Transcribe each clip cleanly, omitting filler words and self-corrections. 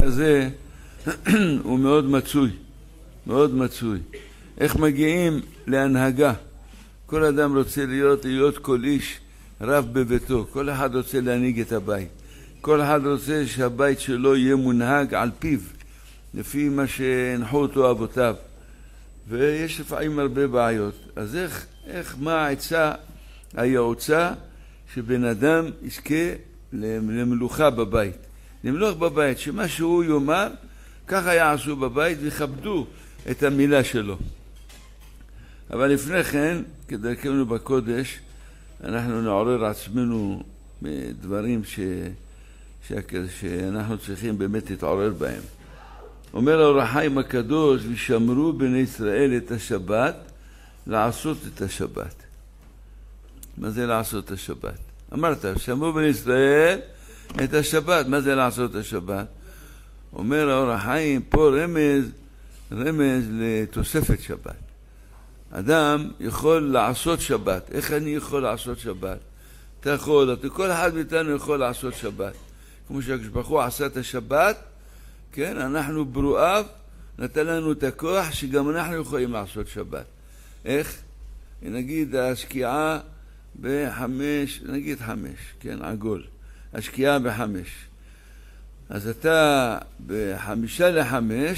הזה הוא מאוד מצוי, מאוד מצוי. איך מגיעים להנהגה? כל אדם רוצה להיות כל איש רב בביתו, כל אחד רוצה להנהיג את הבית, כל אחד רוצה שהבית שלו יהיה מונהג על פיו, לפי מה שהנחו אותו אבותיו, ויש לפעמים הרבה בעיות. אז מה העצה היעוצה שבן אדם יזכה למלוכה בבית, למלוך בבית, שמה שהוא יאמר ככה יעשו בבית ויכבדו את המילה שלו. אבל לפני כן, כדרכנו בקודש, אנחנו נעורר עצמנו בדברים שאנחנו צריכים באמת להתעורר בהם. אומר האור החיים הקדוש, ושמרו בני ישראל את השבת, לעשות את השבת. מה זה לעשות את השבת? אמרת, שמרו בני ישראל את השבת. מה זה לעשות את השבת? אומר האור החיים, פה רמז לתוספת שבת. אדם יכול לעשות שבת. איך אני יכול לעשות שבת? כל אחד מאיתנו יכול לעשות שבת. כמו שהקדוש עשה את השבת, כן, אנחנו ברואיו, נתן לנו את הכוח שגם אנחנו יכולים לעשות שבת. איך? נגיד השקיעה בחמש, נגיד 5, כן, עגול. השקיעה ב5. אז אתה ב5:55,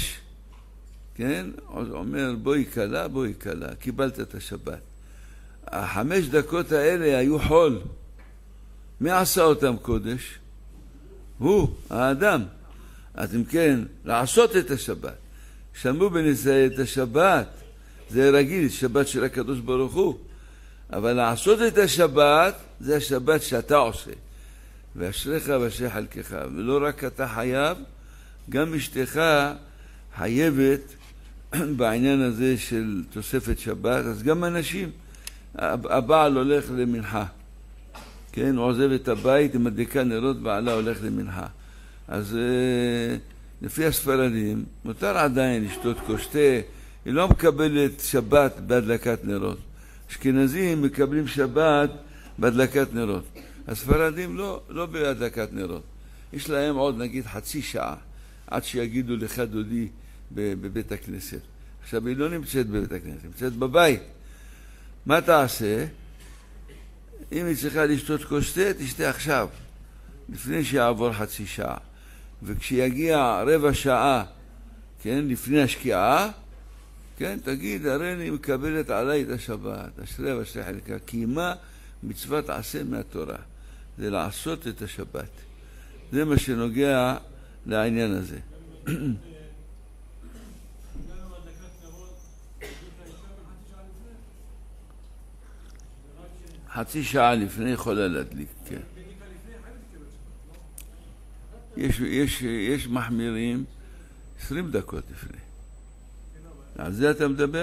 כן, אומר בואי קלה, קיבלת את השבת. 5 דקות האלה היו חול. מי עשה אותם קודש? הוא, האדם. אז אם כן, לעשות את השבת. שמרו בני ישראל את השבת. זה רגיל, שבת של הקדוש ברוך הוא. אבל לעשות את השבת, זה השבת שאתה עושה. ואשריך ואשרי חלקך. ולא רק אתה חייב, גם אשתך חייבת בעניין הזה של תוספת שבת. אז גם אנשים, הבעל הולך למנחה. כן, הוא עוזב את הבית, היא מדליקה נרות, בעלה הולך למנחה. אז לפי הספרדים, מותר עדיין לשתות כוס תה, היא לא מקבלת שבת בהדלקת נרות. אשכנזים מקבלים שבת בהדלקת נרות. הספרדים לא בהדלקת נרות. יש להם עוד נגיד חצי שעה, עד שיגידו לך דודי בבית הכנסת. עכשיו היא לא נמצאת בבית הכנסת, נמצאת בבית. מה תעשה? אם היא צריכה לשתות כוס תה, תשתה עכשיו, לפני שיעבור חצי שעה. וכשיגיע רבע שעה, כן, לפני השקיעה, כן, תגיד, הרי אני מקבלת עליי את השבת, אשרי ואשרי חלקה, קיימה מצוות עשה מהתורה. זה לעשות את השבת. זה מה שנוגע לעניין הזה. חצי שעה לפני יכולה להדליק, כן. יש מחמירים 20 דקות לפני. על זה אתה מדבר?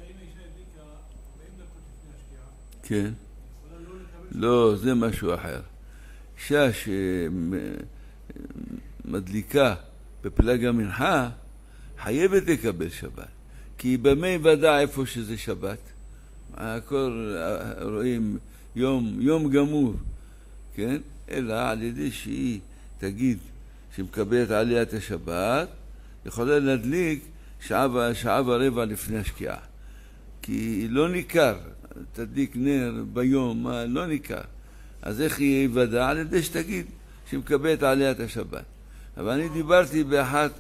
כן. לא, זה משהו אחר. אישה שמדליקה בפלג המנחה חייבת לקבל שבת. כי במי ודע איפה שזה שבת. הכל רואים יום גמור, כן? אלא על ידי שהיא תגיד שמקבלת עליה את השבת, יכולה להדליק שעה ורבע לפני השקיעה. כי לא ניכר, תדליק נר ביום, לא ניכר. אז איך היא ודע? על ידי שתגיד שמקבלת עליה את השבת. אבל אני דיברתי באחת...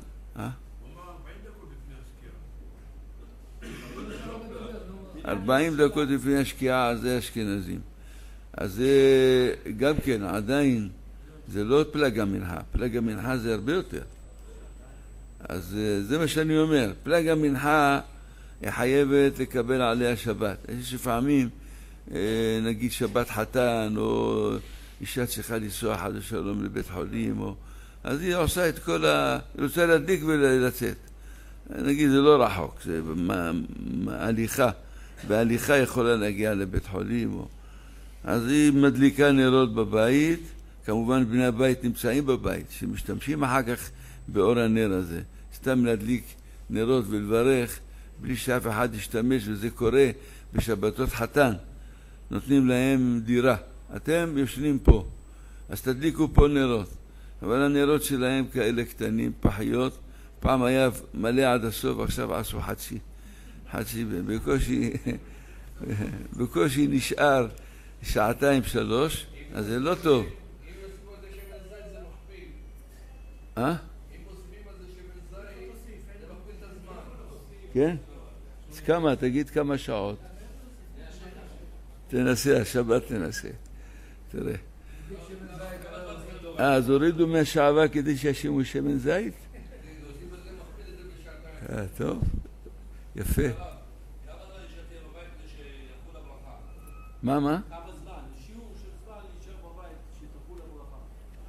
40 דקות לפני השקיעה, זה אשכנזים. אז זה גם כן, עדיין, זה לא פלג המנחה. פלג המנחה זה הרבה יותר. אז זה מה שאני אומר. פלג המנחה היא חייבת לקבל עליה שבת. יש לפעמים, נגיד שבת חתן, או אישה צריכה לנסוע חד ושלום לבית חולים, אז היא עושה את כל היא רוצה להדליק ולצאת. נגיד, זה לא רחוק, זה הליכה. בהליכה יכולה להגיע לבית חולים. אז היא מדליקה נרות בבית. כמובן בני הבית נמצאים בבית, שמשתמשים אחר כך באור הנר הזה. סתם להדליק נרות ולברך, בלי שאף אחד ישתמש, וזה קורה בשבתות חתן. נותנים להם דירה. אתם יושנים פה, אז תדליקו פה נרות. אבל הנרות שלהם כאלה קטנים, פחיות, פעם היה מלא עד הסוף, עכשיו עשו חצי, בקושי נשאר 2-3 שעות, אז זה לא טוב. אם יוסיפו את זה שמן זית זה מכפיל. אם מוסיפים את זה שמן זית זה מכפיל את הזמן. כן? אז כמה? תגיד כמה שעות. תנסה, השבת תנסה. תראה. אז הורידו מהשעבה כדי שישימו שמן זית? טוב, יפה. כמה זמן נשארתי בבית שיחול הברכה? מה? כמה זמן? שיעור של זמן נשאר בבית שתחול הברכה.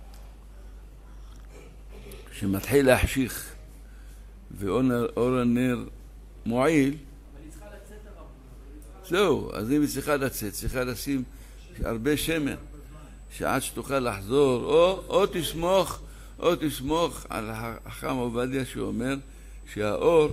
כשמתחיל להחשיך ואור הנר מועיל, אבל היא צריכה לצאת הרב. זהו, אז אם היא צריכה לצאת, צריכה לשים הרבה שמן, שעד שתוכל לחזור, או תסמוך על החכם עובדיה שאומר שהאור,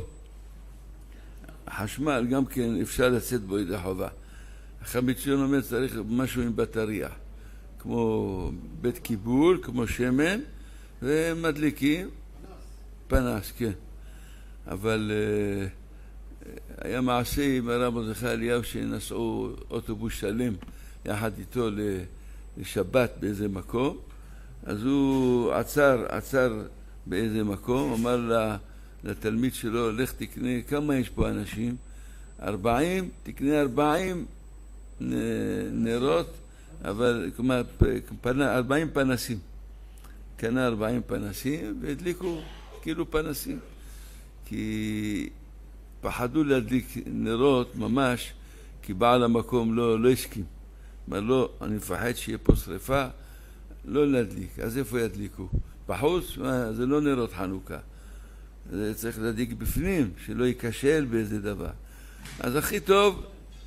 החשמל גם כן אפשר לצאת בו ידי חובה. החכם ציון אומר צריך משהו עם בטריה, כמו בית קיבול, כמו שמן, ומדליקים פנס, כן. אבל היה מעשה עם הרב מרדכי אליהו שנסעו אוטובוס שלם יחד איתו לשבת באיזה מקום, אז הוא עצר באיזה מקום, אמר לתלמיד שלו, לך תקנה, כמה יש פה אנשים? 40, תקנה 40 נרות, אבל כלומר 40 פנסים. קנה 40 פנסים והדליקו כאילו פנסים, כי פחדו להדליק נרות ממש, כי בעל המקום לא הסכים. אמר לא, אני מפחד שיהיה פה שריפה, לא להדליק. אז איפה ידליקו? בחוץ? זה לא נרות חנוכה. זה צריך להדליק בפנים, שלא ייכשל באיזה דבר. אז הכי טוב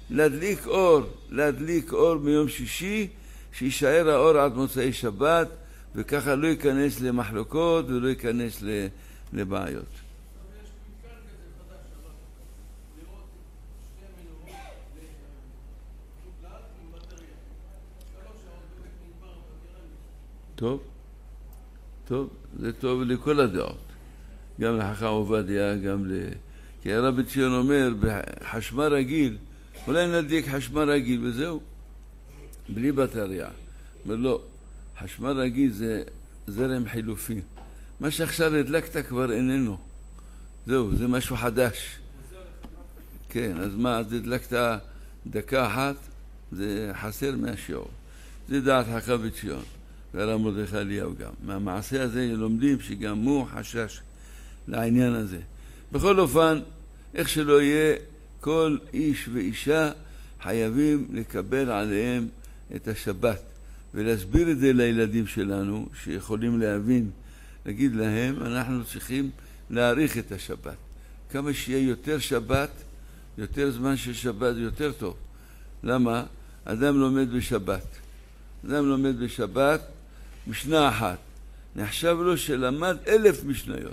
להדליק אור מיום שישי, שישאר האור עד מוצאי שבת, וככה לא ייכנס למחלוקות ולא ייכנס לבעיות. טוב, זה טוב לכל הדעות. גם לחכם עובדיה, גם כי הרב ציון אומר, בחשמל רגיל, אולי נדליק חשמל רגיל וזהו, בלי בטריה. אומר לא, חשמל רגיל זה זרם חילופי. מה שעכשיו הדלקת כבר איננו. זהו, זה משהו חדש. כן, אז מה, אז הדלקת דקה אחת, זה חסר מהשיעור. זה דעת חכם ציון. והרב מרדכי אליהו גם. מהמעשה הזה לומדים שגם הוא חשש לעניין הזה. בכל אופן, איך שלא יהיה, כל איש ואישה חייבים לקבל עליהם את השבת, ולהסביר את זה לילדים שלנו, שיכולים להבין, להגיד להם, אנחנו צריכים להאריך את השבת. כמה שיהיה יותר שבת, יותר זמן של שבת, זה יותר טוב. למה? אדם לומד בשבת, משנה אחת. נחשב לו שלמד 1000 משניות.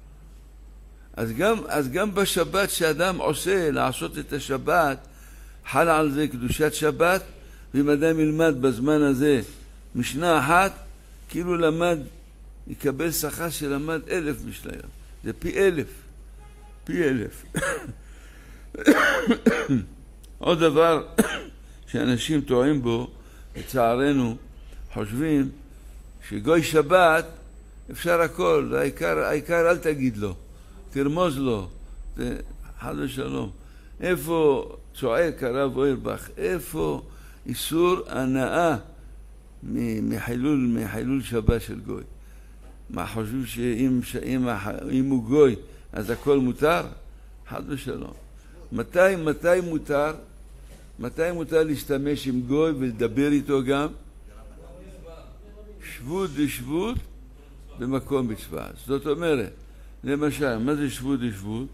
אז גם בשבת שאדם עושה, לעשות את השבת, חל על זה קדושת שבת, ואם אדם ילמד בזמן הזה משנה אחת, כאילו למד, יקבל שכר שלמד 1000 משניות. זה פי 1000. עוד דבר שאנשים טועים בו, לצערנו, חושבים שגוי שבת אפשר הכל, העיקר אל תגיד לו, תרמוז לו, חד ושלום. איפה צועק הרב אוירבך, איפה איסור הנאה מחילול שבת של גוי? מה חושבים שאם הוא גוי אז הכל מותר? חד ושלום. מתי מותר להשתמש עם גוי ולדבר איתו גם? שבות ושבות במקום מצווה. זאת אומרת, למשל, מה זה שבות ושבות?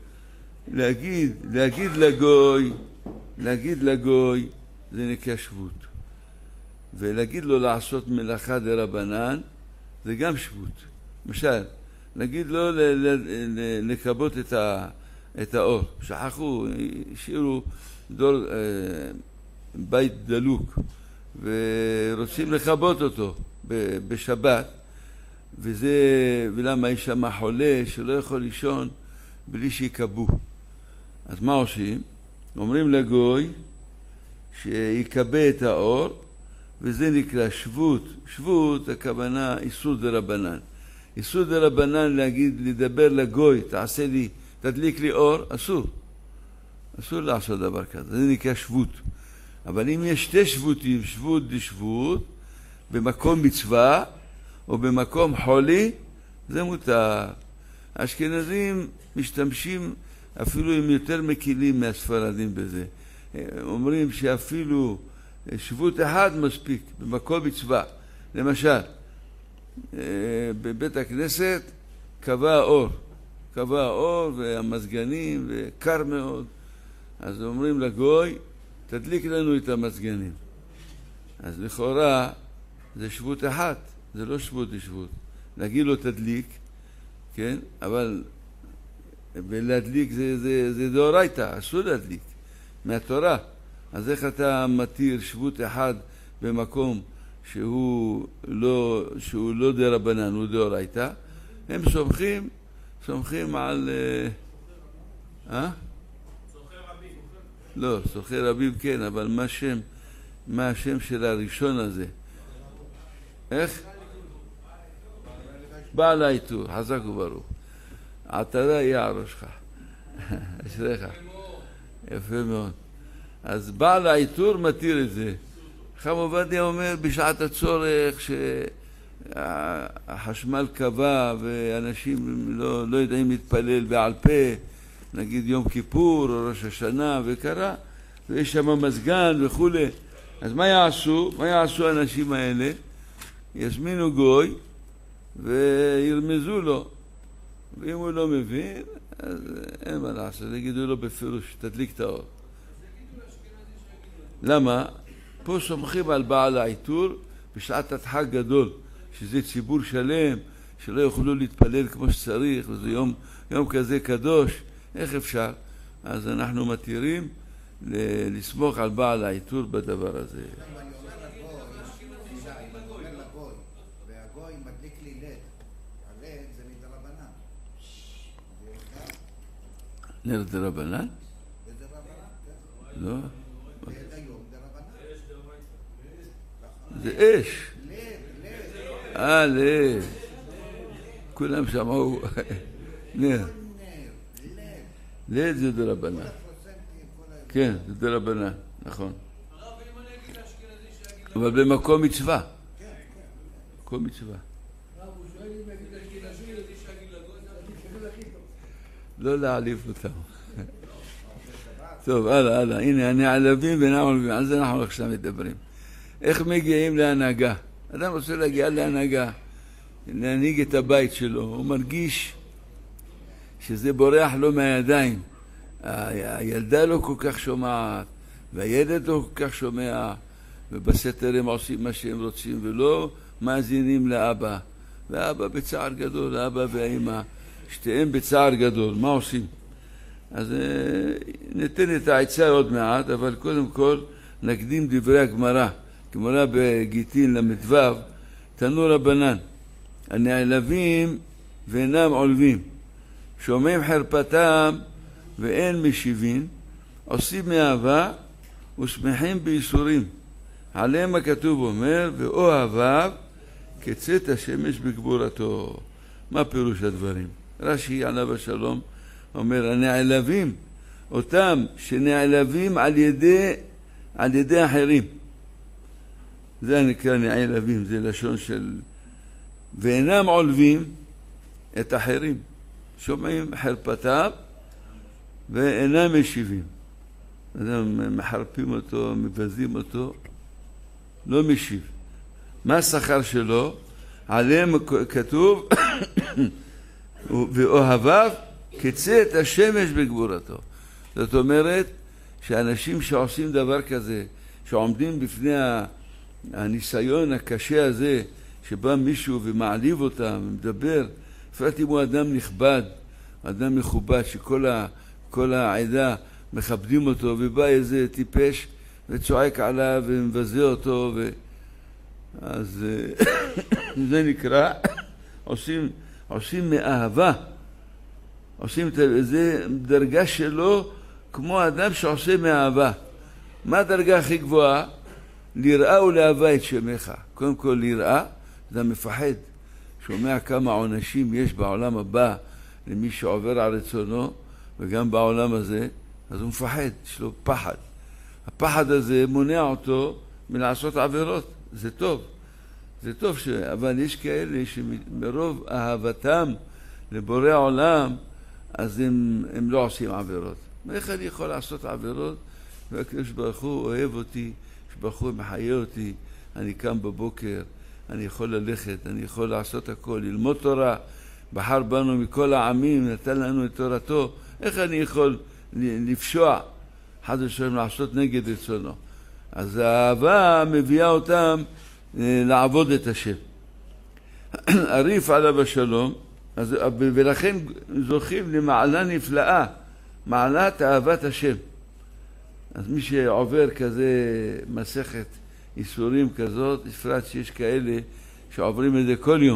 להגיד לגוי זה נקרא שבות. ולהגיד לו לעשות מלאכה דרבנן זה גם שבות. למשל, להגיד לו לכבות את האור. שכחו, השאירו בית דלוק ורוצים לכבות אותו בשבת, ולמה יש שם חולה שלא יכול לישון בלי שיקבו. אז מה עושים? אומרים לגוי שיקבה את האור, וזה נקרא שבות. שבות הכוונה איסור דרבנן. איסור דרבנן לדבר לגוי, תדליק לי אור, אסור. אסור לעשות דבר כזה, זה נקרא שבות. אבל אם יש שתי שבותים, שבות דשבות, במקום מצווה או במקום חולי, זה מותר. האשכנזים משתמשים אפילו עם יותר מקילים מהספרדים בזה. אומרים שאפילו שבות אחד מספיק במקום מצווה. למשל, בבית הכנסת קבע האור והמזגנים וקר מאוד. אז אומרים לגוי, תדליק לנו את המזגנים. אז לכאורה זה שבות אחת, זה לא שבות דשבות. להגיד לו תדליק, כן? אבל להדליק זה דאורייתא, אסור להדליק מהתורה. אז איך אתה מתיר שבות אחד במקום שהוא לא דרבנן, הוא דאורייתא? הם סומכים על... לא, סוחי רבים כן, אבל מה השם של הראשון הזה? איך? בעל העיטור, חזק וברוך. עטרה יהיה על ראשך. אשריך. יפה מאוד. אז בעל העיטור מתיר את זה. חכם עובדיה אומר בשעת הצורך שהחשמל קבע ואנשים לא יודעים להתפלל בעל פה, נגיד יום כיפור או ראש השנה וקרה, ויש שם מזגן וכו'. אז מה יעשו האנשים האלה? יזמינו גוי וירמזו לו, ואם הוא לא מבין, אז אין מה לעשות, יגידו לו בפירוש, תדליק את האור. למה? פה סומכים על בעל העיטור בשעת הדחק גדול, שזה ציבור שלם, שלא יוכלו להתפלל כמו שצריך, וזה יום כזה קדוש, איך אפשר? אז אנחנו מתירים לסמוך על בעל העיטור בדבר הזה. והגוי מדליק לי לד, הלד זה מדרבנן. נר דרבנן? זה דרבנן? לא. לד היום דרבנן. זה אש. לד. לד. כולם שמעו. נר. לד זה דרבנן. כן, זה דרבנן, נכון. אבל במקום מצווה. מקום מצווה. לא להעליב אותם. טוב, הלאה. הנה, הנעלבים ונעלבים. על זה אנחנו עכשיו מדברים. איך מגיעים להנהגה? אדם רוצה להגיע להנהגה, להנהיג את הבית שלו. הוא מרגיש שזה בורח לו מהידיים. הילדה לא כל כך שומעת, והילד לא כל כך שומע, ובסתר הם עושים מה שהם רוצים, ולא מאזינים לאבא. ואבא בצער גדול, האבא והאמא, שתיהם בצער גדול. מה עושים? אז ניתן את העצה עוד מעט, אבל קודם כל נקדים דברי הגמרא. גמרא בגיטין למדו, תנו רבנן, הנעלבים ואינם עולבים, שומעים חרפתם ואין משיבים, עושים מאהבה ושמחים בייסורים. עליהם הכתוב אומר, ואוהביו כצאת השמש בגבורתו. מה פירוש הדברים? רש"י עליו השלום אומר, הנעלבים, אותם שנעלבים על ידי אחרים. זה נקרא נעלבים, זה לשון של... ואינם עולבים את אחרים. שומעים חרפתם ואינם משיבים. אדם מחרפים אותו, מבזים אותו, לא משיב. מה השכר שלו? עליהם כתוב ואוהביו כצאת השמש בגבורתו. זאת אומרת שאנשים שעושים דבר כזה, שעומדים בפני הניסיון הקשה הזה, שבא מישהו ומעליב אותם ומדבר, בפרט אם הוא אדם נכבד, אדם מכובד, שכל העדה מכבדים אותו, ובא איזה טיפש וצועק עליו ומבזה אותו, אז זה נקרא עושים מאהבה, זה דרגה שלו כמו אדם שעושה מאהבה. מה הדרגה הכי גבוהה? לראה ולאהבה את שמך. קודם כל לראה, זה מפחד. שומע כמה עונשים יש בעולם הבא למי שעובר על רצונו, וגם בעולם הזה, אז הוא מפחד, יש לו פחד. הפחד הזה מונע אותו מלעשות עבירות. זה טוב. זה טוב, אבל יש כאלה שמרוב אהבתם לבורא עולם, אז הם לא עושים עבירות. איך אני יכול לעשות עבירות? והקדוש ברוך הוא אוהב אותי, ברוך הוא מחיה אותי, אני קם בבוקר, אני יכול ללכת, אני יכול לעשות הכל, ללמוד תורה, בחר בנו מכל העמים, נתן לנו את תורתו, איך אני יכול לפשוע, חד ושלום לעשות נגד רצונו? אז האהבה מביאה אותם לעבוד את השם. הריף עליו השלום, ולכן זוכים למעלה נפלאה, מעלת אהבת השם. אז מי שעובר כזה מסכת איסורים כזאת, בפרט שיש כאלה שעוברים את זה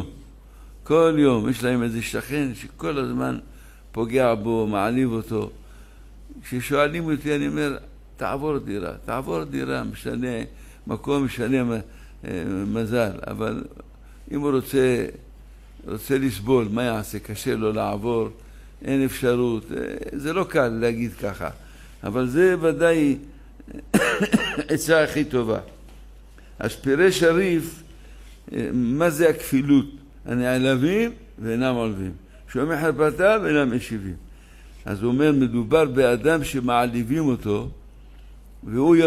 כל יום, יש להם איזה שכן שכל הזמן פוגע בו, מעליב אותו. כששואלים אותי אני אומר, תעבור דירה, משנה מקום, משנה מזל, אבל אם הוא רוצה לסבול, מה יעשה? קשה לו לעבור, אין אפשרות, זה לא קל להגיד ככה, אבל זה ודאי עצה הכי טובה. אז פירש הריף, מה זה הכפילות? הנעלבים ואינם עולבים, שומע חרפתם ואינם משיבים. אז הוא אומר, מדובר באדם שמעליבים אותו, והוא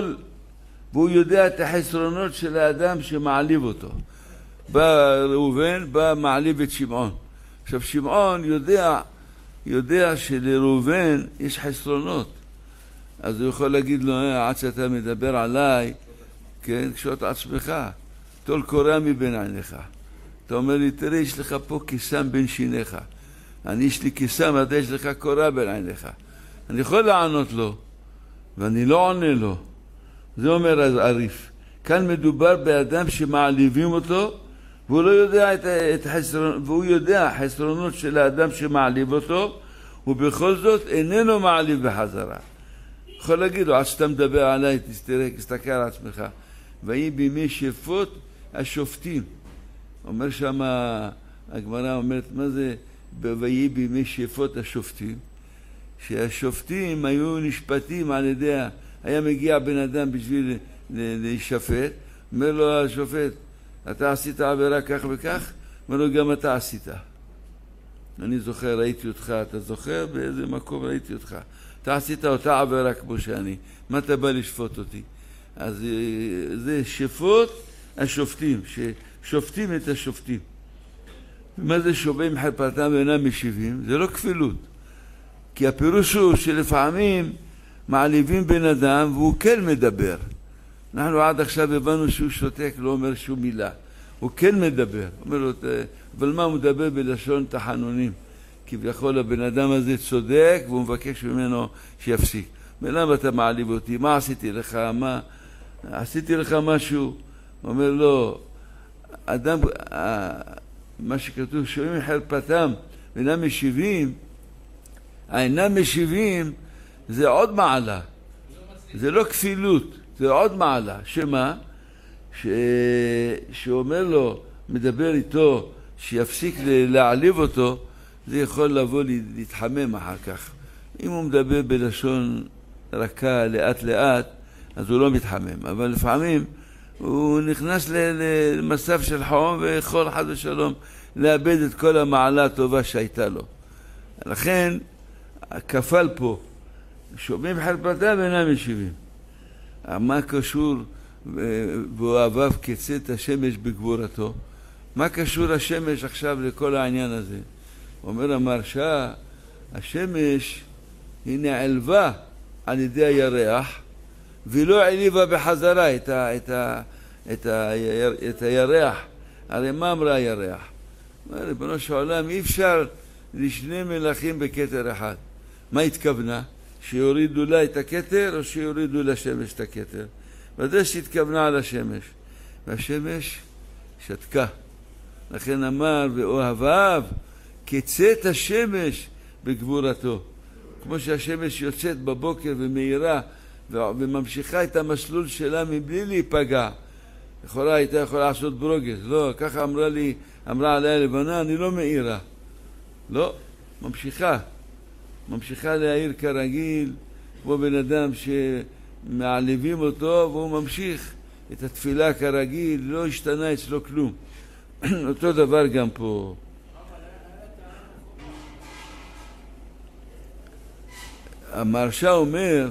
יודע את החסרונות של האדם שמעליב אותו. בא ראובן, מעליב את שמעון. עכשיו שמעון יודע שלראובן יש חסרונות. אז הוא יכול להגיד לו, עד שאתה מדבר עליי, כן, קשוט עצמך, תול קורא מבין עיניך. אתה אומר לי, תראה, יש לך פה כיסם בין שיניך. יש לי כיסם, אתה יש לך קורא בין עיניך. אני יכול לענות לו, ואני לא עונה לו. זה אומר הריף. כאן מדובר באדם שמעליבים אותו, והוא לא יודע והוא יודע חסרונות של האדם שמעליב אותו, ובכל זאת איננו מעליב בחזרה. יכול להגיד לו, עד שאתה מדבר עליי, תסתכל על עצמך. ויהי בימי שפוט השופטים. אומר שם, הגמרא אומרת, מה זה ויהי בימי שפוט השופטים? שהשופטים היו נשפטים על ידי, היה מגיע בן אדם בשביל להישפט, אומר לו השופט, אתה עשית עבירה כך וכך? אומר לו, גם אתה עשית. אני זוכר, ראיתי אותך, אתה זוכר באיזה מקום ראיתי אותך. אתה עשית אותה עבירה כמו שאני. מה אתה בא לשפוט אותי? אז זה שפוט השופטים, ששופטים את השופטים. מה זה שומעים חרפתם ואינם משיבים? זה לא כפילות. כי הפירוש הוא שלפעמים מעליבים בן אדם והוא כן מדבר. אנחנו עד עכשיו הבנו שהוא שותק, לא אומר שום מילה. הוא כן מדבר. אומר לו, אבל מה הוא מדבר בלשון תחנונים? כביכול הבן אדם הזה צודק והוא מבקש ממנו שיפסיק. למה אתה מעליב אותי? מה עשיתי לך? עשיתי לך משהו? אומר לו, אדם, מה שכתוב, שומעים חרפתם ואינם משיבים, האינם משיבים זה עוד מעלה. זה לא כפילות, זה עוד מעלה. שמה? שאומר לו, מדבר איתו, שיפסיק להעליב אותו, זה יכול לבוא להתחמם אחר כך. אם הוא מדבר בלשון רכה, לאט לאט, אז הוא לא מתחמם. אבל לפעמים הוא נכנס למצב של חום ויכול חד ושלום לאבד את כל המעלה הטובה שהייתה לו. לכן, הכפל פה, שומעים חרפתם ואינם משיבים. מה קשור ואוהביו כצאת השמש בגבורתו? מה קשור השמש עכשיו לכל העניין הזה? אומר המרשה, השמש היא נעלבה על ידי הירח, ולא העליבה בחזרה את הירח. הרי מה אמרה הירח? ריבונו של עולם, אי אפשר לשני מלכים בכתר אחד. מה התכוונה? שיורידו לה את הכתר או שיורידו לשמש את הכתר? ודאי שהתכוונה על השמש. והשמש שתקה. לכן אמר, ואוהביו כצאת השמש בגבורתו. כמו שהשמש יוצאת בבוקר ומאירה, וממשיכה את המסלול שלה מבלי להיפגע. הייתה יכולה לעשות ברוגז. לא, ככה אמרה עליה לבנה, אני לא מאירה. לא, ממשיכה להעיר כרגיל, כמו בן אדם שמעליבים אותו, והוא ממשיך את התפילה כרגיל, לא השתנה אצלו כלום. אותו דבר גם פה. המהרש"א אומר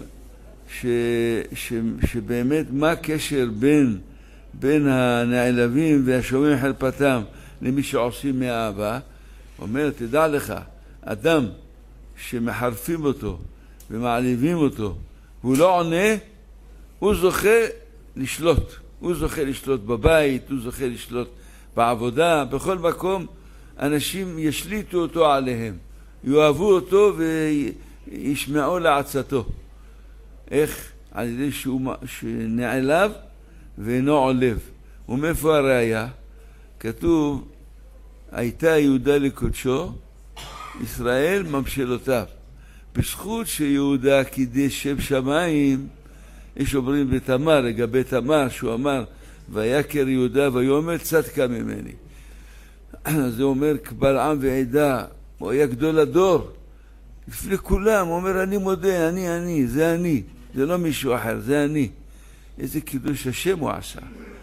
שבאמת מה הקשר בין הנעלבים והשומעים חרפתם למי שעושים מאהבה. אומר, תדע לך, אדם שמחרפים אותו ומעליבים אותו והוא לא עונה, הוא זוכה לשלוט. הוא זוכה לשלוט בבית, הוא זוכה לשלוט בעבודה, בכל מקום אנשים ישליטו אותו עליהם, יאהבו אותו וישמעו לעצתו. איך? על ידי שנעלב ואינו עולב. ומאיפה הראיה? כתוב, הייתה יהודה לקודשו, ישראל ממשלותיו. בזכות שיהודה קידש שם שמיים, יש אומרים בתמר, לגבי תמר, שהוא אמר, ויקר יהודה ויאמר צדקה ממני. זה אומר קבל עם ועדה, הוא היה גדול הדור. לפני כולם, הוא אומר, אני מודה, אני, זה אני. זה לא מישהו אחר, זה אני. איזה קידוש השם הוא עשה.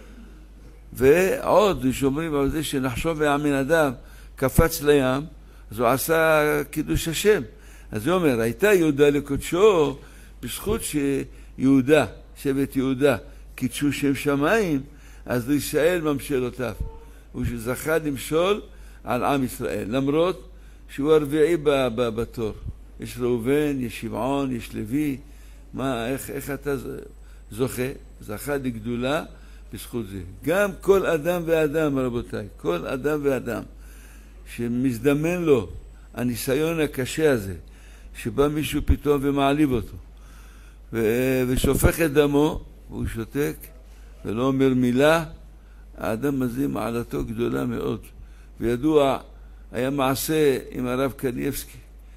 ועוד, שאומרים על זה שנחשון ועמינדב קפץ לים, אז הוא עשה קידוש השם. אז הוא אומר, הייתה יהודה לקודשו, בזכות שיהודה, שבט יהודה, קידשו שם שמיים, אז ישראל ממשלותיו. הוא שזכה למשול על עם ישראל, למרות שהוא הרביעי בתור. יש ראובן, יש שמעון, יש לוי. איך אתה זכה לגדולה בזכות זה. גם כל אדם ואדם, רבותיי, כל אדם ואדם שמזדמן לו הניסיון הקשה הזה, שבא מישהו פתאום ומעליב אותו ושופך את דמו, והוא שותק ולא אומר מילה, האדם הזה מעלתו גדולה מאוד. וידוע, היה מעשה עם הרב קניבסקי,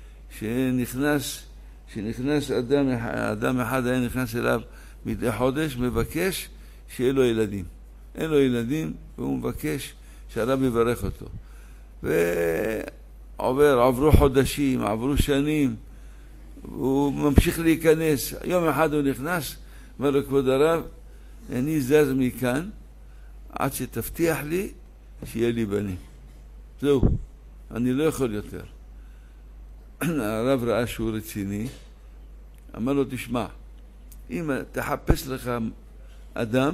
שנכנס אדם אחד היה נכנס אליו מדי חודש, מבקש שיהיה לו ילדים. אין לו ילדים, והוא מבקש שהרב יברך אותו. עברו חודשים, עברו שנים, הוא ממשיך להיכנס. יום אחד הוא נכנס, אומר לו, כבוד הרב, אני זז מכאן, עד שתבטיח לי שיהיה לי בנים. זהו, אני לא יכול יותר. הרב ראה שהוא רציני, אמר לו, תשמע, אם תחפש לך אדם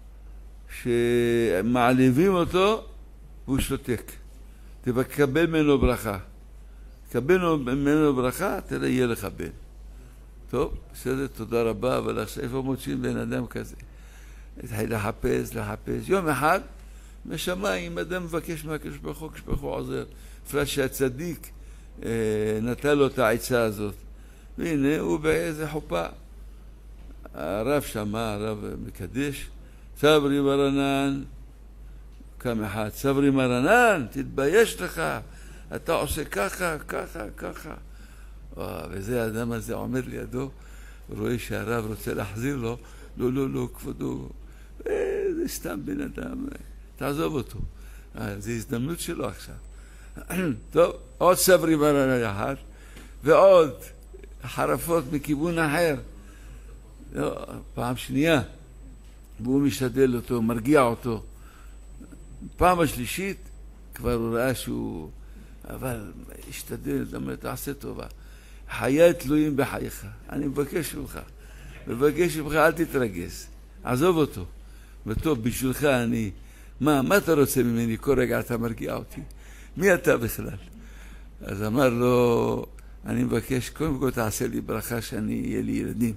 שמעליבים אותו והוא שותק, תקבל ממנו ברכה. תקבל ממנו ברכה, תראה, יהיה לך בן. טוב, בסדר, תודה רבה, אבל איפה מוצאים בן אדם כזה? לחפש. יום אחד, משמיים, אדם מבקש מהקדוש ברוך הוא, הקדוש ברוך הוא עוזר. אפילו שהצדיק נתן לו את העצה הזאת. והנה, הוא באיזה חופה. הרב שמע, הרב מקדש, סברי מרנן, קם אחד, סברי מרנן, תתבייש לך, אתה עושה ככה. וזה האדם הזה עומד לידו, רואה שהרב רוצה להחזיר לו, לא, כבודו, זה סתם בן אדם, תעזוב אותו. זו הזדמנות שלו עכשיו. טוב, עוד סברי מרנן אחד, ועוד חרפות מכיוון אחר. פעם שנייה, והוא משתדל אותו, מרגיע אותו. פעם השלישית, כבר הוא ראה שהוא, אבל השתדל, זאת אומרת, תעשה טובה. חיי תלויים בחייך. אני מבקש ממך, אל תתרגז. עזוב אותו. וטוב, בשבילך אני, מה אתה רוצה ממני? כל רגע אתה מרגיע אותי. מי אתה בכלל? אז אמר לו, אני מבקש, קודם כל תעשה לי ברכה שאני יהיה לי ילדים.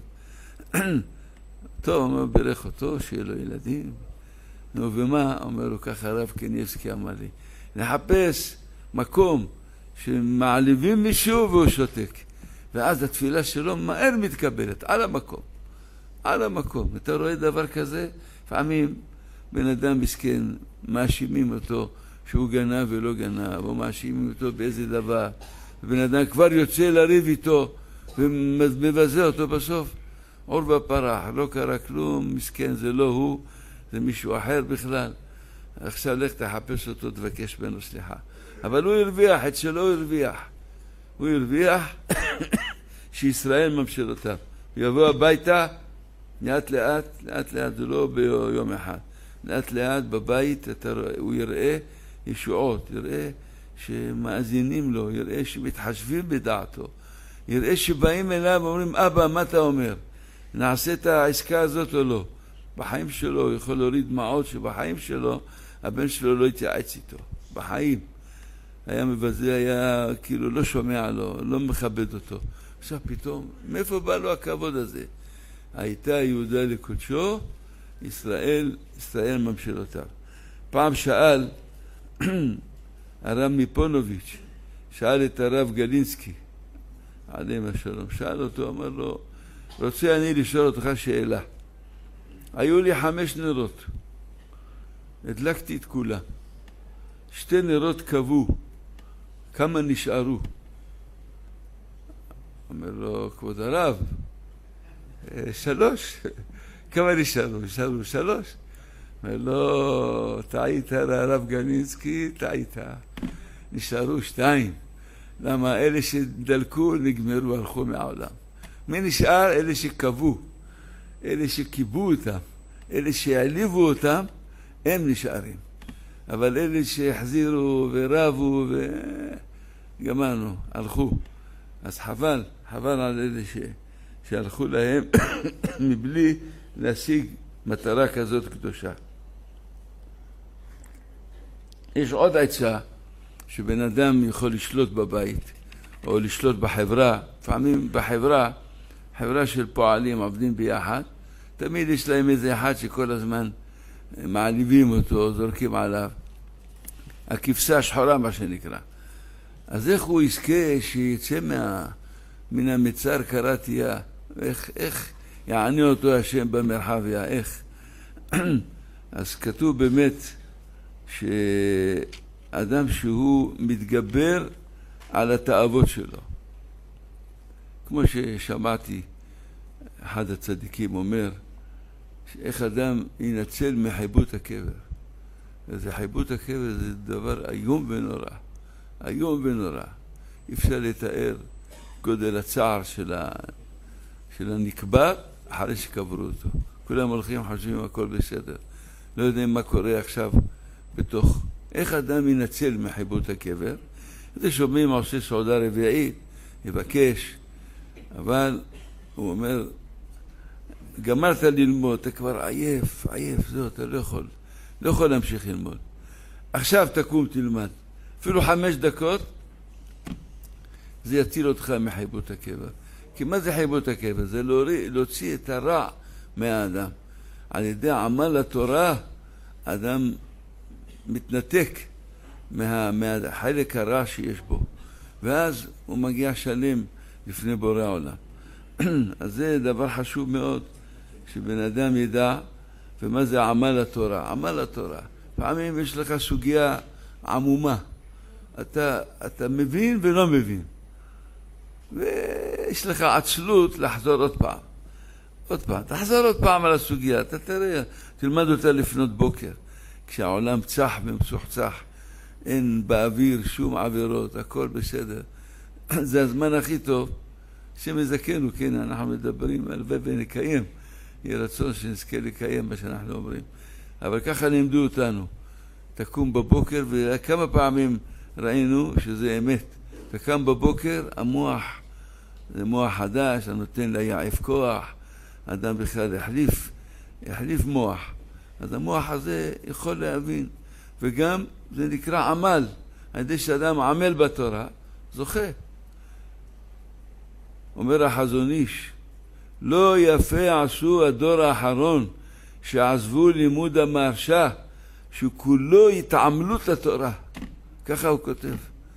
טוב, אמר, ברך אותו, שיהיה לו ילדים. נו, ומה? אומר לו, ככה הרב קניבסקי אמר לי, לחפש מקום שמעליבים מישהו והוא שותק. ואז התפילה שלו מהר מתקבלת, על המקום. אתה רואה דבר כזה? לפעמים בן אדם מסכן, מאשימים אותו שהוא גנב ולא גנב, או מאשימים אותו באיזה דבר, ובן אדם כבר יוצא לריב איתו, ומבזה אותו בסוף. עור בפרח, לא קרה כלום, מסכן, זה לא הוא, זה מישהו אחר בכלל. עכשיו לך תחפש אותו, תבקש ממנו סליחה. אבל הוא הרוויח, את שלו הוא הרוויח. הוא הרוויח שישראל ממשלותיו. הוא יבוא הביתה, לאט לאט, זה לא ביום אחד. לאט לאט בבית הוא יראה ישועות, יראה שמאזינים לו, יראה שמתחשבים בדעתו, יראה שבאים אליו ואומרים, אבא, מה אתה אומר? נעשה את העסקה הזאת או לא? בחיים שלו הוא יכול להוריד דמעות שבחיים שלו הבן שלו לא התייעץ איתו. בחיים היה מבזה, היה כאילו לא שומע לו, לא מכבד אותו. עכשיו פתאום, מאיפה בא לו הכבוד הזה? הייתה יהודה לקודשו, ישראל ממשלותיו. פעם שאל הרב מיפונוביץ', שאל את הרב גלינסקי, עליהם השלום, שאל אותו, אמר לו, רוצה אני לשאול אותך שאלה. היו לי 5 נרות, הדלקתי את כולם. 2 נרות קבעו, כמה נשארו? אומר לו, כבוד הרב, 3. כמה נשארו? נשארו 3. אומר לו, טעית הרב גלינסקי, טעית. נשארו 2. למה? אלה שדלקו נגמרו, הלכו מהעולם. מי נשאר? אלה שקבעו, אלה שקיבו אותם, אלה שהעליבו אותם, הם נשארים. אבל אלה שהחזירו ורבו וגמרנו, הלכו. אז חבל על אלה שהלכו להם מבלי להשיג מטרה כזאת קדושה. יש עוד עצה שבן אדם יכול לשלוט בבית או לשלוט בחברה. לפעמים בחברה, חברה של פועלים עובדים ביחד, תמיד יש להם איזה אחד שכל הזמן מעליבים אותו, זורקים עליו. הכבשה השחורה מה שנקרא. אז איך הוא יזכה שיצא מן המצר קראתיה? איך יענה אותו השם במרחביה? איך? אז כתוב באמת שאדם שהוא מתגבר על התאוות שלו. כמו ששמעתי אחד הצדיקים אומר, שאיך אדם ינצל מחיבות הקבר. אז חיבות הקבר זה דבר איום ונורא. איום ונורא. אי אפשר לתאר גודל הצער של הנקבר אחרי שקברו אותו. כולם הולכים חושבים הכל בסדר. לא יודעים מה קורה עכשיו בתוך. איך אדם ינצל מחיבות הקבר? זה שומעים עושה סעודה רביעית, יבקש, אבל הוא אומר, גמרת ללמוד, אתה כבר עייף, זהו, אתה לא יכול להמשיך ללמוד. עכשיו תקום תלמד. אפילו 5 דקות, זה יציל אותך מחיבות הקבר. כי מה זה חיבות הקבר? זה להוציא את הרע מהאדם. על ידי עמל התורה, אדם מתנתק מהחלק הרע שיש בו. ואז הוא מגיע שלם לפני בורא העולם. אז זה דבר חשוב מאוד, שבן אדם ידע, ומה זה עמל התורה? עמל התורה. פעמים יש לך סוגיה עמומה. אתה מבין ולא מבין. ויש לך עצלות לחזור עוד פעם. תחזור עוד פעם על הסוגיה. אתה תראה, תלמד אותה לפנות בוקר. כשהעולם צח ומצוחצח, אין באוויר שום עבירות, הכל בסדר. זה הזמן הכי טוב שמזכנו, כן, אנחנו מדברים על ונקיים. יהיה רצון שנזכה לקיים מה שאנחנו אומרים. אבל ככה לימדו אותנו. תקום בבוקר, וכמה פעמים ראינו שזה אמת. וקם בבוקר, המוח, זה מוח חדש, הנותן ליעף כוח. אדם בכלל יחליף מוח. אז המוח הזה יכול להבין. וגם זה נקרא עמל. על ידי שאדם עמל בתורה, זוכה. אומר החזון איש, לא יפה עשו הדור האחרון שעזבו לימוד המהרש"א, שכולו התעמלות לתורה. ככה הוא כותב.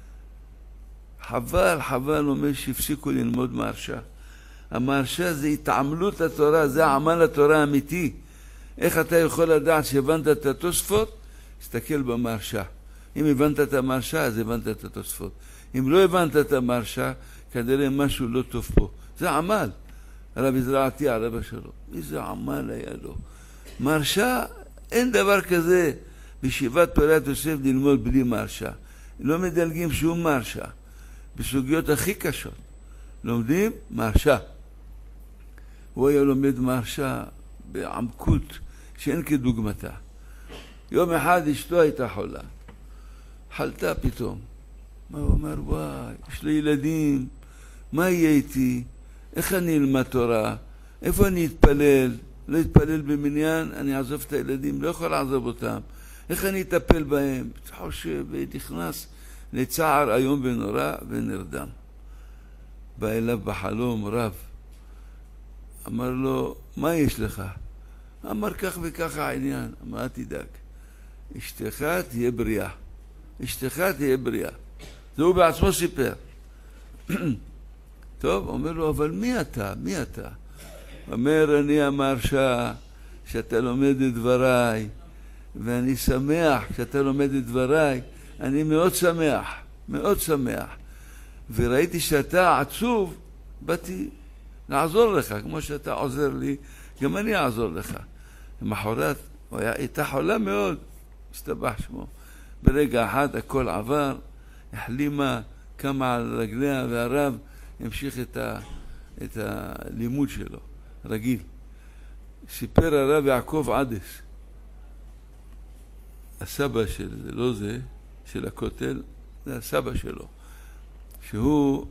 חבל אומר שהפסיקו ללמוד מהרש"א. המהרש"א זה התעמלות לתורה, זה עמל התורה האמיתי. איך אתה יכול לדעת שהבנת את התוספות? תסתכל במהרש"א. אם הבנת את המרשה, אז הבנת את התוספות. אם לא הבנת את המרשה, כנראה משהו לא טוב פה. זה עמל. הרב זרעתי הרבה שלו. איזה עמל היה לו. מרשה, אין דבר כזה בישיבת פורת יוסף ללמוד בלי מרשה. לא מדלגים שום מרשה. בסוגיות הכי קשות. לומדים מרשה. הוא היה לומד מרשה בעמקות שאין כדוגמתה. יום אחד אשתו הייתה חולה. חלתה פתאום. מה הוא אומר? וואי, יש לי ילדים, מה יהיה איתי? איך אני אלמד תורה? איפה אני אתפלל? לא אתפלל במניין, אני אעזוב את הילדים, לא יכול לעזוב אותם. איך אני אטפל בהם? חושב ונכנס לצער איום ונורא ונרדם. בא אליו בחלום רב. אמר לו, מה יש לך? אמר כך וכך העניין. אמר, תדאג. אשתך תהיה בריאה. אשתך תהיה בריאה. זה הוא בעצמו סיפר. טוב, אומר לו, אבל מי אתה? מי אתה? אומר, אני המרשה שאתה לומד את דבריי, ואני שמח שאתה לומד את דבריי. אני מאוד שמח, מאוד שמח. וראיתי שאתה עצוב, באתי לעזור לך, כמו שאתה עוזר לי, גם אני אעזור לך. למחרת, הייתה חולה מאוד, השתבח שמו. ברגע אחד הכל עבר, החלימה, קמה על רגליה, והרב המשיך את הלימוד שלו, רגיל. סיפר הרב יעקב עדס, הסבא של זה, לא זה, של הכותל, זה הסבא שלו, שהוא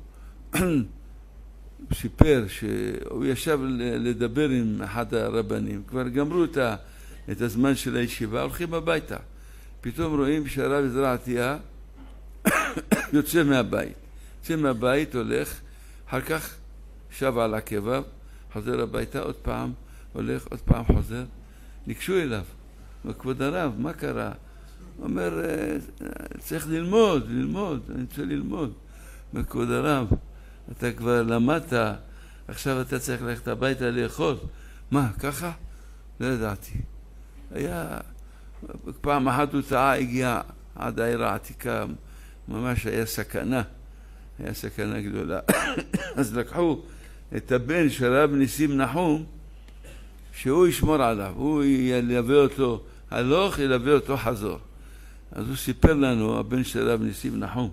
סיפר שהוא ישב לדבר עם אחד הרבנים, כבר גמרו את הזמן של הישיבה, הולכים הביתה. פתאום רואים שהרב זרעתיה יוצא מהבית. יוצא מהבית, הולך, אחר כך שב על עקביו, חוזר הביתה, עוד פעם הולך, עוד פעם חוזר. ניגשו אליו, כבוד הרב, מה קרה? הוא אומר, צריך ללמוד, אני רוצה ללמוד. כבוד הרב, אתה כבר למדת, עכשיו אתה צריך ללכת הביתה לאכול. מה, ככה? לא ידעתי. היה, פעם אחת הוא טעה, הגיע עד העיר העתיקה, ממש היה סכנה גדולה. אז לקחו את הבן של רב ניסים נחום, שהוא ישמור עליו, הוא ילווה אותו הלוך, ילווה אותו חזור. אז הוא סיפר לנו, הבן של רב ניסים נחום,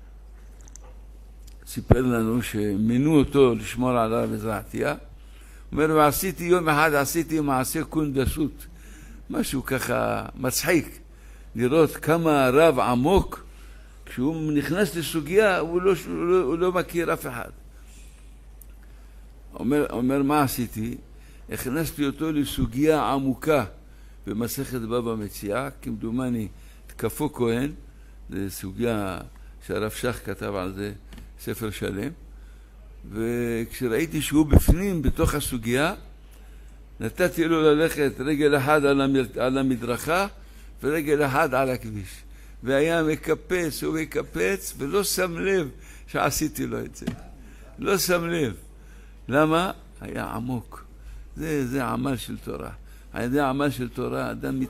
סיפר לנו שמינו אותו לשמור על הרב זרעתיה. הוא אומר, ועשיתי יום אחד, עשיתי מעשה קונדסות, משהו ככה מצחיק, לראות כמה הרב עמוק, כשהוא נכנס לסוגיה, הוא לא מכיר אף אחד. אומר, מה עשיתי? הכנסתי אותו לסוגיה עמוקה במסכת בבא מציעא, כמדומני תקפו כהן, זו סוגיה שהרב שך כתב על זה ספר שלם, וכשראיתי שהוא בפנים בתוך הסוגיה, נתתי לו ללכת רגל אחד על המדרכה ורגל אחד על הכביש, והיה מקפץ ומקפץ ולא שם לב שעשיתי לו את זה, לא שם לב. למה? היה עמוק. זה עמל של תורה. זה עמל של תורה. אדם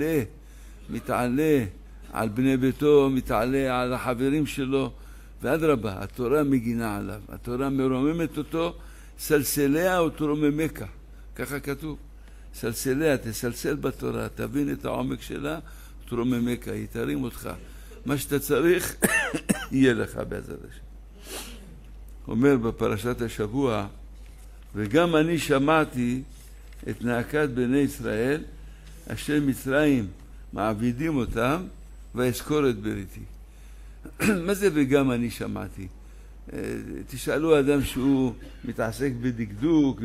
מתעלה על בני ביתו, מתעלה על החברים שלו, ואדרבה, התורה מגינה עליו, התורה מרוממת אותו, סלסליה ותרוממך, ככה כתוב. סלסליה, תסלסל בתורה, תבין את העומק שלה, תרוממך, היא תרים אותך. מה שאתה צריך, יהיה לך בעזרת השם. אומר בפרשת השבוע, וגם אני שמעתי את נאקת בני ישראל, אשר מצרים מעבידים אותם, ואזכור את בריתי. מה זה וגם אני שמעתי? תשאלו אדם שהוא מתעסק בדקדוק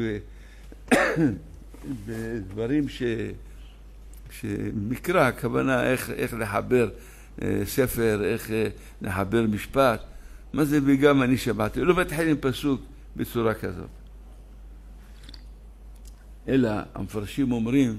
בדברים שמקרא, הכוונה איך לחבר ספר, איך לחבר משפט. מה זה וגם אני שמעתי? לא מתחיל עם פסוק בצורה כזאת. אלא המפרשים אומרים,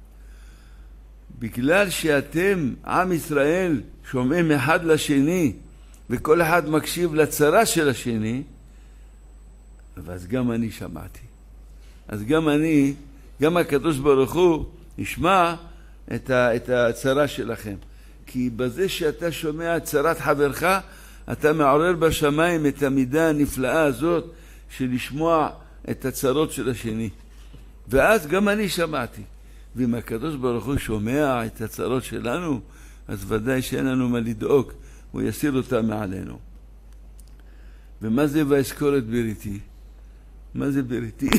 בגלל שאתם, עם ישראל, שומעים אחד לשני, וכל אחד מקשיב לצרה של השני, אז גם אני שמעתי. אז גם הקדוש ברוך הוא ישמע את הצרה שלכם. כי בזה שאתה שומע את צרת חברך, אתה מעורר בשמיים את המידה הנפלאה הזאת של לשמוע את הצרות של השני. ואז גם אני שמעתי. ואם הקדוש ברוך הוא שומע את הצרות שלנו, אז ודאי שאין לנו מה לדאוג, הוא יסיר אותה מעלינו. ומה זה ואזכור את בריתי? מה זה בריתי?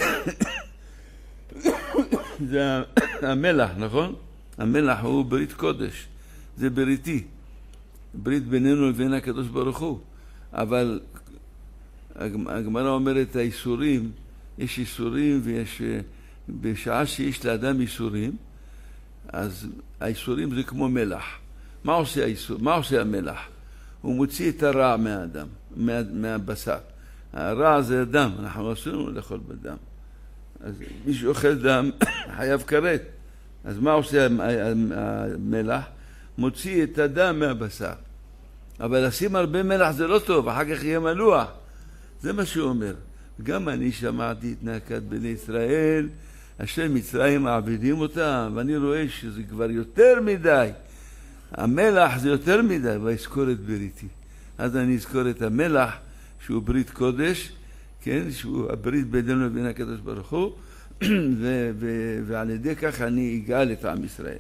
זה המלח, נכון? המלח הוא ברית קודש, זה בריתי. ברית בינינו לבין הקדוש ברוך הוא. אבל הגמרא אומרת האיסורים, יש איסורים ויש, בשעה שיש לאדם איסורים, אז האיסורים זה כמו מלח. מה עושה האיסור? מה עושה המלח? הוא מוציא את הרע מהאדם, מהבשר. הרע זה הדם, אנחנו אסור לאכול בדם. אז מי שאוכל דם חייב כרת. אז מה עושה המלח? מוציא את הדם מהבשר. אבל לשים הרבה מלח זה לא טוב, אחר כך יהיה מלוח. זה מה שהוא אומר. גם אני שמעתי את נאקת בני ישראל, אשר מצרים מעבידים אותם, ואני רואה שזה כבר יותר מדי. המלח זה יותר מדי, ואזכור את בריתי. אז אני אזכור את המלח, שהוא ברית קודש, כן, שהוא הברית בינינו לבין הקדוש ברוך הוא, ועל ידי כך אני אגאל את עם ישראל.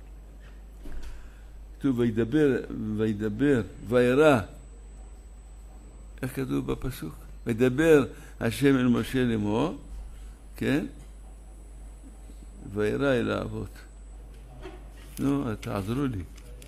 כתוב, וידבר, וירא, איך כתוב בפסוק? וידבר השם אל משה לאמור, כן? וירא אל האבות. נו, תעזרו לי.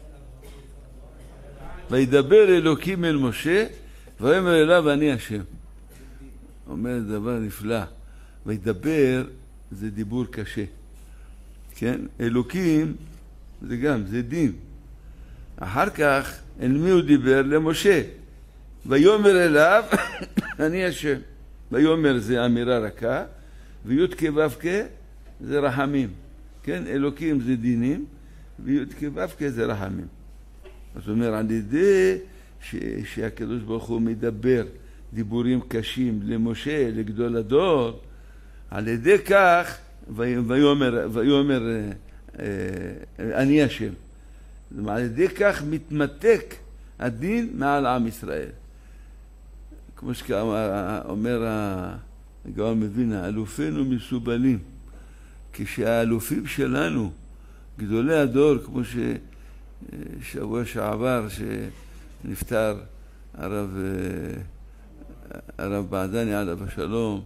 וידבר אלוקים אל משה, ויאמר אליו אני השם. אומר דבר נפלא. וידבר זה דיבור קשה. כן? אלוקים זה גם, זה דין. אחר כך, אל מי הוא דיבר? למשה. ויאמר אליו אני השם. ויאמר זה אמירה רכה, ויוד כו' זה רחמים. כן? אלוקים זה דינים, ויוד כו' זה רחמים. זאת אומרת, על ידי שהקדוש ברוך הוא מדבר דיבורים קשים למשה, לגדול הדור, על ידי כך, ויאמר אני השם. על ידי כך מתמתק הדין מעל עם ישראל. כמו שאומר הגאון מווילנה, אלופינו מסובלים. כשהאלופים שלנו, גדולי הדור, כמו שבוע שעבר שנפטר הרב בעדני עליו השלום,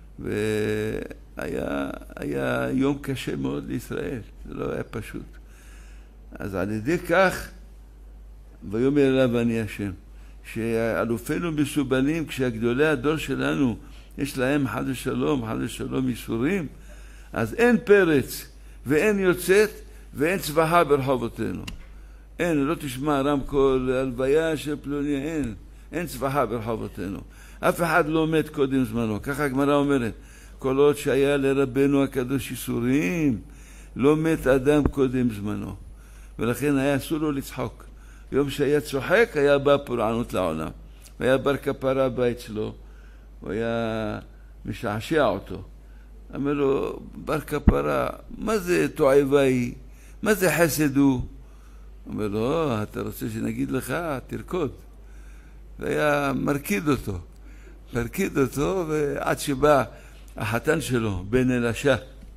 והיה יום קשה מאוד לישראל, זה לא היה פשוט. אז על ידי כך, ויאמר אליו אני השם, שאלופינו מסובלים, כשהגדולי הדור שלנו יש להם חד ושלום ייסורים, אז אין פרץ ואין יוצאת ואין צווחה ברחובותינו. אין, לא תשמע רמקול, הלוויה של פלוני, אין צווחה ברחובותינו. אף אחד לא מת קודם זמנו. ככה הגמרא אומרת, כל עוד שהיה לרבנו הקדוש ייסורים, לא מת אדם קודם זמנו. ולכן היה אסור לו לצחוק. יום שהיה צוחק, היה בא פורענות לעולם. והיה בר כפרה בא אצלו, הוא היה משעשע אותו. אמר לו, בר כפרה, מה זה תועבה היא? מה זה חסד הוא? אומר לו, אתה רוצה שנגיד לך? תרקוד. והיה מרקיד אותו, ועד שבא החתן שלו, בן אלשה,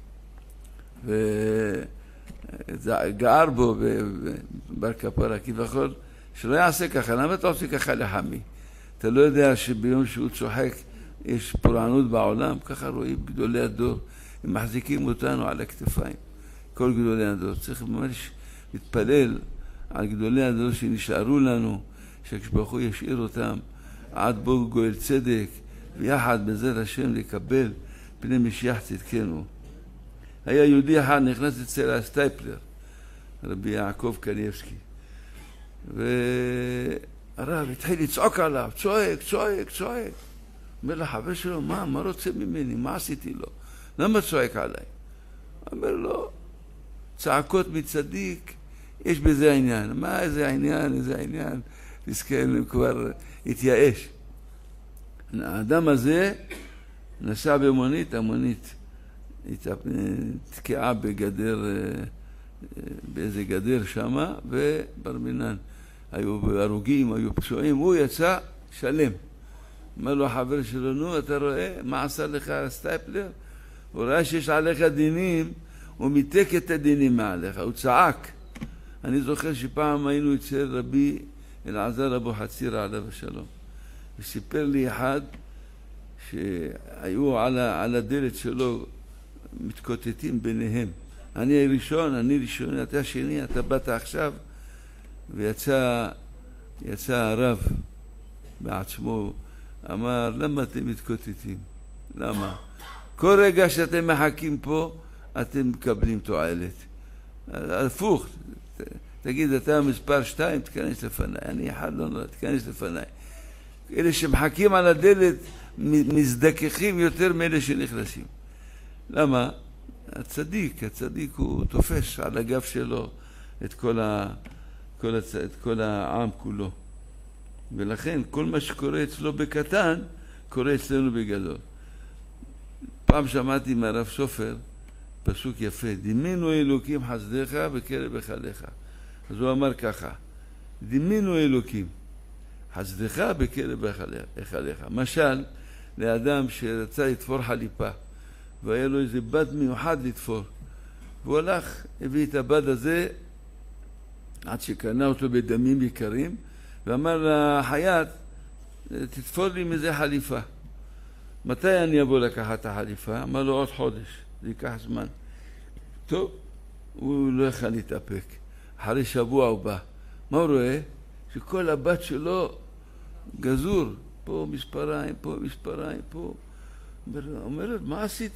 וגער בו בר כפרה, כביכול, שלא יעשה ככה. למה אתה עושה ככה לחמי? אתה לא יודע שביום שהוא צוחק יש פורענות בעולם? ככה רואים גדולי הדור, הם מחזיקים אותנו על הכתפיים. כל גדולי הדור. צריך ממש להתפלל על גדולי הדור שנשארו לנו, שהקדוש הוא ישאיר אותם עד בוא גואל צדק, ויחד בעזרת השם לקבל פני משיח צדקנו. היה יהודי אחד נכנס אצל הסטייפלר, רבי יעקב קניבסקי, והרב התחיל לצעוק עליו, צועק. אומר לחבר שלו, מה רוצה ממני? מה עשיתי לו? למה צועק עליי? אומר לו, צעקות מצדיק, יש בזה עניין. מה איזה עניין? תסכן, כבר התייאש. האדם הזה נסע במונית, המונית התקעה בגדר באיזה גדר שמה, ובר מינן היו הרוגים, היו פצועים, הוא יצא שלם. אמר לו החבר שלו, נו, אתה רואה מה עשה לך סטייפלר? הוא ראה שיש עליך דינים, הוא מיתק את הדינים מעליך, הוא צעק. אני זוכר שפעם היינו אצל רבי אלעזר אבו חצירא עליו השלום, וסיפר לי אחד שהיו על הדלת שלו מתקוטטים ביניהם. אני ראשון, אתה שני, אתה באת עכשיו, ויצא הרב בעצמו, אמר, למה אתם מתקוטטים? למה? כל רגע שאתם מחכים פה, אתם מקבלים תועלת. הפוך, תגיד, אתה מספר 2, תכנס לפניי. אני אחד לא, תכנס לפניי. אלה שמחכים על הדלת מזדככים יותר מאלה שנכנסים. למה? הצדיק הוא תופש על הגב שלו את כל העם כולו. ולכן כל מה שקורה אצלו בקטן, קורה אצלנו בגדול. פעם שמעתי מהרב סופר פסוק יפה, דימינו אלוקים חסדיך בקרב היכליך. אז הוא אמר ככה, דימינו אלוקים חסדיך בקרב היכליך. משל לאדם שרצה לתפור חליפה, והיה לו איזה בד מיוחד לתפור, והוא הלך, הביא את הבד הזה עד שקנה אותו בדמים יקרים, ואמר לחייט, תתפור לי מזה חליפה. מתי אני אבוא לקחת את החליפה? אמר לו, עוד חודש, זה ייקח זמן. טוב, הוא לא יכל להתאפק. אחרי שבוע הוא בא. מה הוא רואה? שכל הבת שלו גזור, פה מספריים, פה מספריים, פה. אומר לו, מה עשית?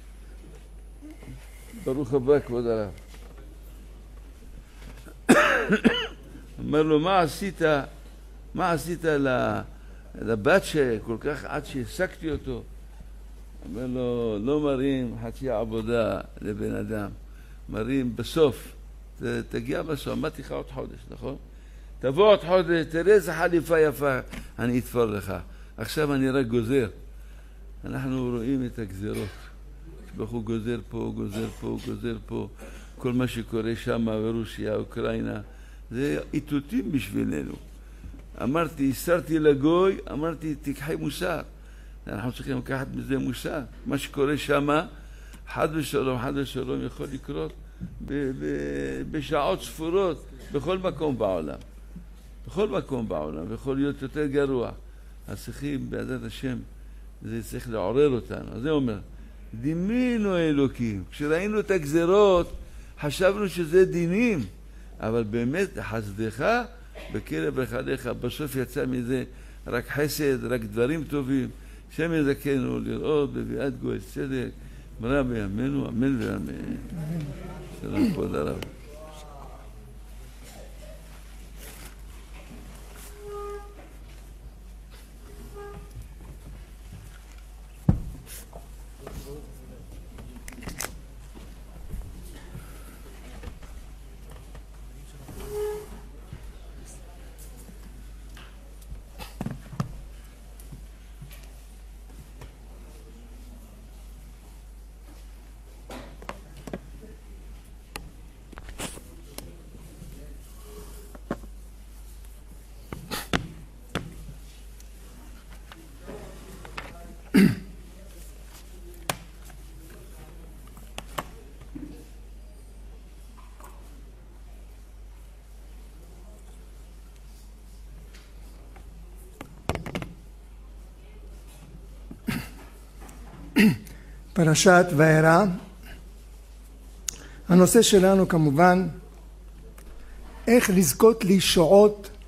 ברוך הבא, כבוד הרב. אומר לו, מה עשית לבת שכל כך עד שהסקתי אותו? אומר לו, לא מראים חצי עבודה לבן אדם, מראים בסוף. תגיע בסוף, אמרתי לך עוד חודש, נכון? תבוא עוד חודש, תראה איזה חליפה יפה, אני אתפור לך. עכשיו אני רק גוזר. אנחנו רואים את הגזירות. שבחו גוזר פה, גוזר פה, גוזר פה. כל מה שקורה שם ברוסיה, אוקראינה, זה איתותים בשבילנו. אמרתי, הסרתי לגוי, אמרתי, תיקחי מוסר. אנחנו צריכים לקחת מזה מוסר. מה שקורה שם, חד ושלום יכול לקרות בשעות ספורות, בכל מקום בעולם. בכל מקום בעולם, יכול להיות יותר גרוע. אז צריכים, בעזרת השם, זה צריך לעורר אותנו. אז זה אומר, דימינו אלוקים. כשראינו את הגזרות, חשבנו שזה דינים, אבל באמת חסדך בקרב היכליך. בסוף יצא מזה רק חסד, רק דברים טובים. שם יזכנו לראות בביאת גואל צדק, מראה בימינו, אמן ואמן. שלום כבוד הרב. פרשת וארא. הנושא שלנו כמובן איך לזכות לישועות